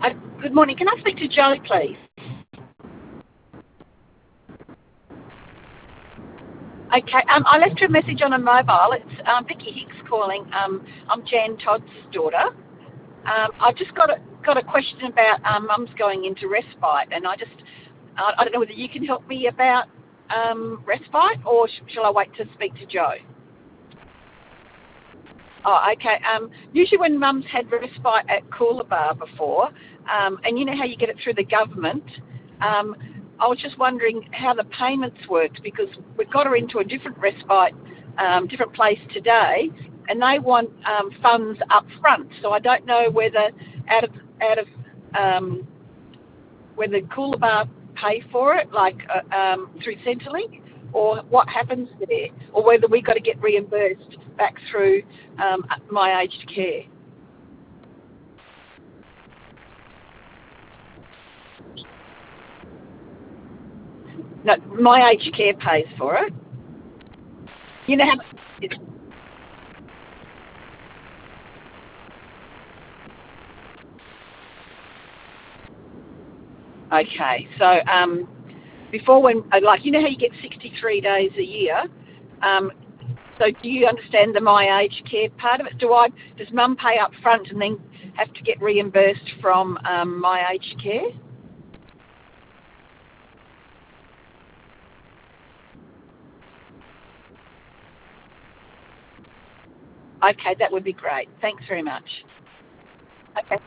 Good morning. Can I speak to Joe, please? Okay. I left her a message on a mobile. It's Vicky Hicks calling. I'm Jan Todd's daughter. I've just got a question about Mum's going into respite, and I don't know whether you can help me about respite, or shall I wait to speak to Joe? Oh, okay. Usually when Mum's had respite at Coolabah before, and you know how you get it through the government, I was just wondering how the payments worked, because we've got her into a different respite, different place today, and they want funds up front. So I don't know whether whether Coolabah pay for it, like through Centrelink, or what happens there, or whether we got to get reimbursed back through My Aged Care. No, My Aged Care pays for it. You know how? Okay, so before, when, like, you know how you get 63 days a year, so do you understand the My Aged Care part of it? Does Mum pay up front and then have to get reimbursed from My Aged Care? Okay, that would be great. Thanks very much. Okay.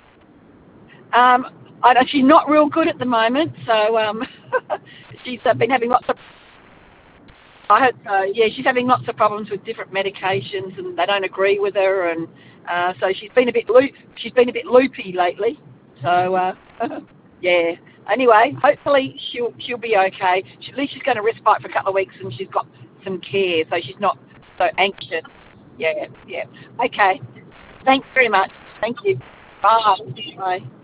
She's not real good at the moment, so she's been having lots of. I hope so. Yeah, she's having lots of problems with different medications, and they don't agree with her, and so she's been a bit loopy lately. So yeah. Anyway, hopefully she'll be okay. At least she's going to respite for a couple of weeks, and she's got some care, so she's not so anxious. Yeah, yeah. Okay. Thanks very much. Thank you. Bye. Bye.